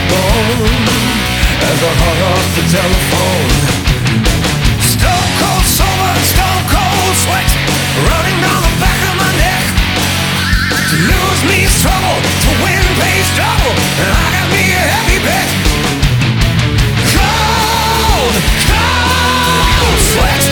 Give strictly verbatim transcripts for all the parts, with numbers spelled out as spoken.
bone as I hung up the telephone. Stone cold sober, stone cold sweat running down the back of my neck. To lose means trouble, to win pays double, and I got me a heavy bet. Cold, cold sweat.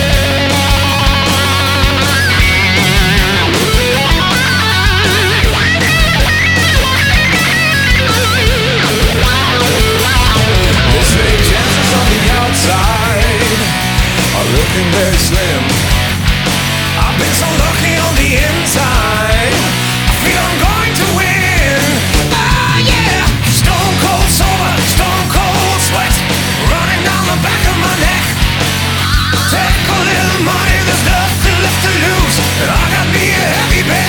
Looking very slim. I've been so lucky on the inside. I feel I'm going to win. Ah yeah, stone cold sober, stone cold sweat running down the back of my neck. Take a little money, there's nothing left to lose, and I got me a heavy bet.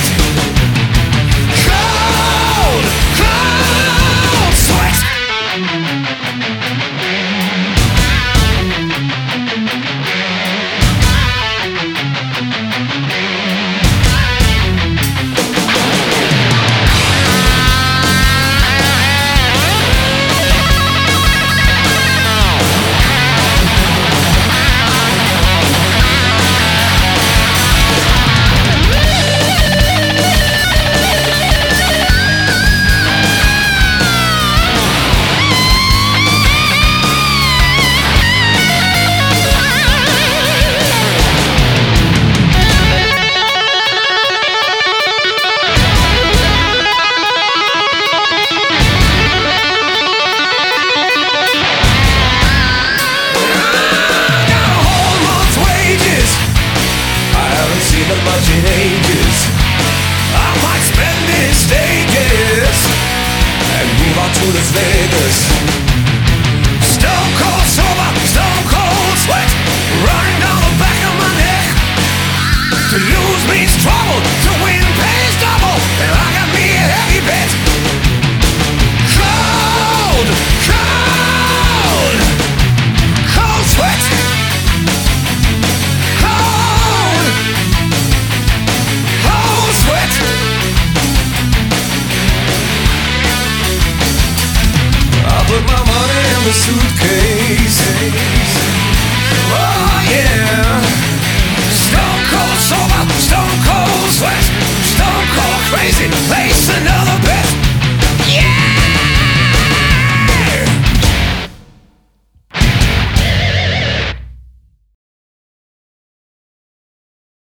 Cold, cold sweat. Much in ages, I might spend it in stages and move on to Las Vegas. Stone cold sober, stone cold sweat running down the back of my neck. To lose means trouble, to win pays double, and I got me a heavy bet. Cold, cold, cold sweat. Put my money in the suitcase. Oh yeah. Stone cold sober, stone cold sweat, stone cold crazy. Face another